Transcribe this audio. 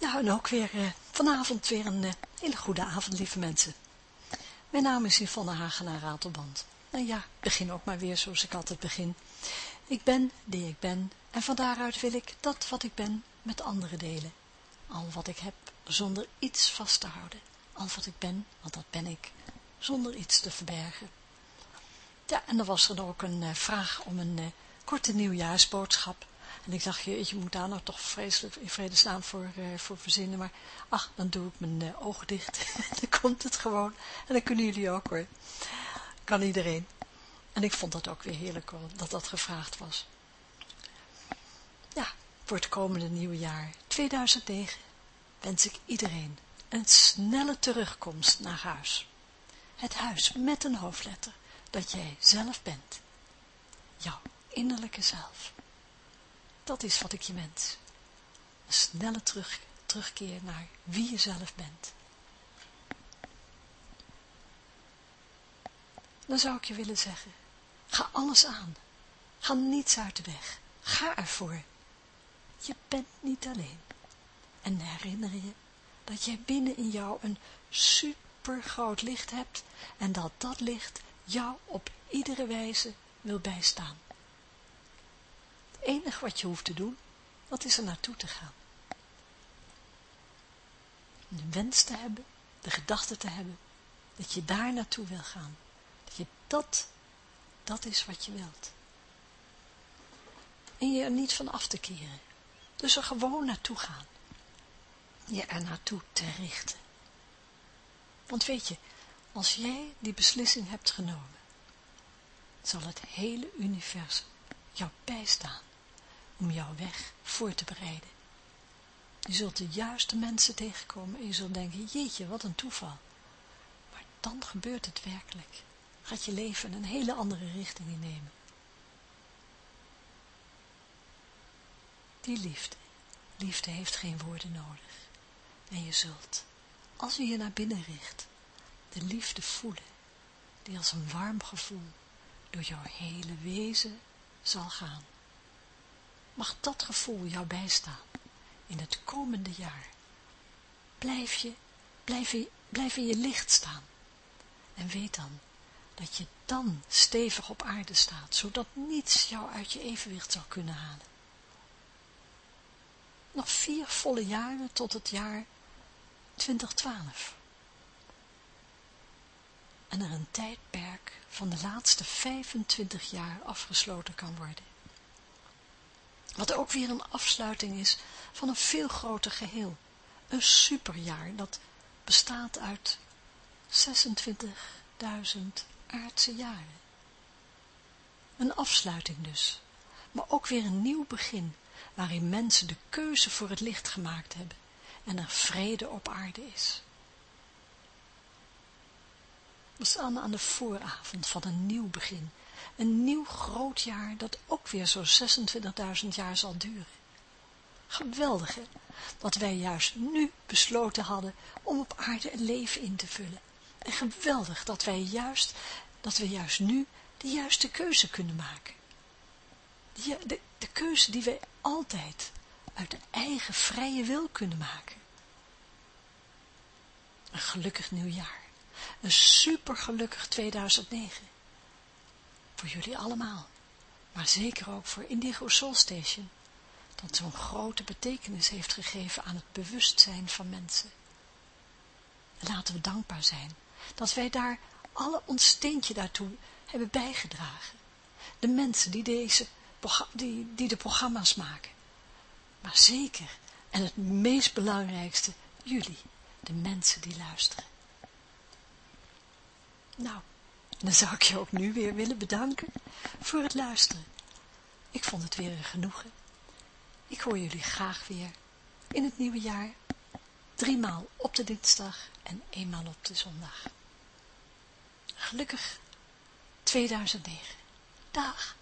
Nou, en ook weer vanavond weer een hele goede avond, lieve mensen. Mijn naam is Yvonne Hagenaar Ratelband. En ja, ik begin ook maar weer zoals ik altijd begin. Ik ben die ik ben en van daaruit wil ik dat wat ik ben met anderen delen. Al wat ik heb, zonder iets vast te houden. Al wat ik ben, want dat ben ik, zonder iets te verbergen. Ja, en dan was er ook een vraag om een korte nieuwjaarsboodschap. En ik dacht, je moet daar nou toch vreselijk in vredesnaam voor verzinnen. Maar ach, dan doe ik mijn ogen dicht. Dan komt het gewoon. En dan kunnen jullie ook hoor. Kan iedereen. En ik vond dat ook weer heerlijk hoor, dat dat gevraagd was. Ja, voor het komende nieuwe jaar 2009 wens ik iedereen een snelle terugkomst naar huis. Het huis met een hoofdletter dat jij zelf bent. Jouw innerlijke zelf. Dat is wat ik je wens. Een snelle terugkeer naar wie je zelf bent. Dan zou ik je willen zeggen, ga alles aan. Ga niets uit de weg. Ga ervoor. Je bent niet alleen. En herinner je dat jij binnen in jou een supergroot licht hebt en dat dat licht jou op iedere wijze wil bijstaan. Het enige wat je hoeft te doen, dat is er naartoe te gaan. De wens te hebben, de gedachte te hebben, dat je daar naartoe wil gaan. Dat is wat je wilt. En je er niet van af te keren. Dus er gewoon naartoe gaan. Je er naartoe te richten. Want weet je, als jij die beslissing hebt genomen, zal het hele universum jou bijstaan om jouw weg voor te bereiden. Je zult de juiste mensen tegenkomen en je zult denken, jeetje, wat een toeval. Maar dan gebeurt het werkelijk. Gaat je leven een hele andere richting innemen. Die liefde heeft geen woorden nodig. En je zult, als je je naar binnen richt, de liefde voelen, die als een warm gevoel door jouw hele wezen zal gaan. Mag dat gevoel jou bijstaan in het komende jaar. Blijf in je licht staan. En weet dan dat je dan stevig op aarde staat, zodat niets jou uit je evenwicht zou kunnen halen. Nog 4 volle jaren tot het jaar 2012. En er een tijdperk van de laatste 25 jaar afgesloten kan worden. Wat ook weer een afsluiting is van een veel groter geheel. Een superjaar dat bestaat uit 26.000 aardse jaren. Een afsluiting dus, maar ook weer een nieuw begin, waarin mensen de keuze voor het licht gemaakt hebben en er vrede op aarde is. We staan aan de vooravond van een nieuw begin, een nieuw groot jaar dat ook weer zo'n 26.000 jaar zal duren. Geweldig hè, dat wij juist nu besloten hadden om op aarde een leven in te vullen. En geweldig dat we juist nu de juiste keuze kunnen maken. De keuze die wij altijd uit de eigen vrije wil kunnen maken. Een gelukkig nieuwjaar. Een supergelukkig 2009. Voor jullie allemaal. Maar zeker ook voor Indigo Soul Station. Dat zo'n grote betekenis heeft gegeven aan het bewustzijn van mensen. En laten we dankbaar zijn dat wij daar alle ons steentje daartoe hebben bijgedragen. De mensen die de programma's maken. Maar zeker, en het meest belangrijkste, jullie, de mensen die luisteren. Nou, dan zou ik je ook nu weer willen bedanken voor het luisteren. Ik vond het weer een genoegen. Ik hoor jullie graag weer in het nieuwe jaar. 3 maal op de dinsdag en 1 maal op de zondag. Gelukkig 2009. Dag.